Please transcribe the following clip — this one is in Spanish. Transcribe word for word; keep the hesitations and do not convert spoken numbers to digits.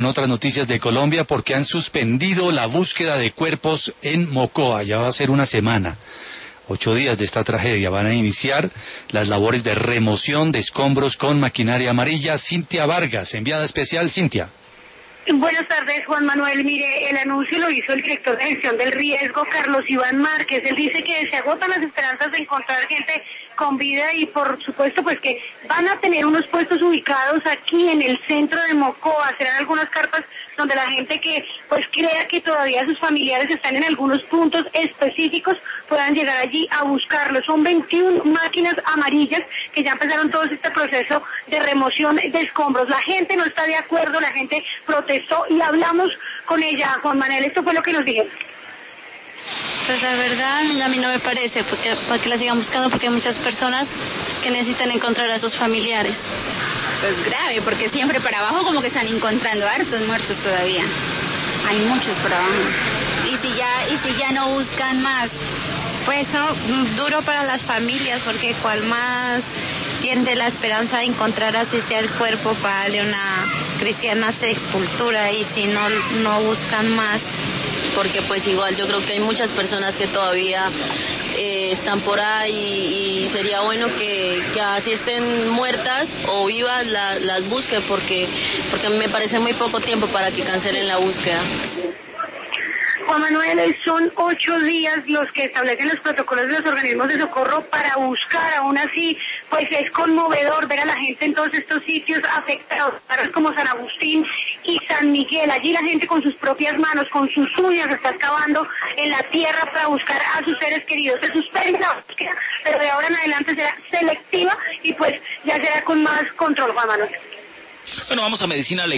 En otras noticias de Colombia, porque han suspendido la búsqueda de cuerpos en Mocoa, ya va a ser una semana. Ocho días de esta tragedia. Van a iniciar las labores de remoción de escombros con maquinaria amarilla. Cintia Vargas, enviada especial. Cintia. Buenas tardes, Juan Manuel. Mire, el anuncio lo hizo el director de gestión del riesgo, Carlos Iván Márquez. Él dice que se agotan las esperanzas de encontrar gente con vida y por supuesto pues que van a tener unos puestos ubicados aquí en el centro de Mocoa. Serán algunas carpas donde la gente que pues crea que todavía sus familiares están en algunos puntos específicos puedan llegar allí a buscarlos. Son veintiuna máquinas amarillas que ya empezaron todo este proceso de remoción de escombros. La gente no está de acuerdo, la gente protestó y hablamos con ella, Juan Manuel. Esto fue lo que nos dijeron. Pues la verdad a mí no me parece, porque para que la sigan buscando, porque hay muchas personas que necesitan encontrar a sus familiares. Pues grave, porque siempre para abajo como que están encontrando hartos muertos todavía. Hay muchos por abajo. Y si ya, y si ya no buscan más. Pues eso, duro para las familias, porque cual más tiende la esperanza de encontrar así sea el cuerpo para darle una cristiana sepultura, y si no, no buscan más. Porque pues igual yo creo que hay muchas personas que todavía eh, están por ahí y sería bueno que, que así estén muertas o vivas la, las busquen, porque, porque me parece muy poco tiempo para que cancelen la búsqueda. Juan Manuel, son ocho días los que establecen los protocolos de los organismos de socorro para buscar. Aún así, pues es conmovedor ver a la gente en todos estos sitios afectados, como San Agustín y San Miguel. Allí la gente con sus propias manos, con sus uñas, está excavando en la tierra para buscar a sus seres queridos. Se suspende la búsqueda, pero de ahora en adelante será selectiva y pues ya será con más control, Juan Manuel. Bueno, vamos a medicina legal.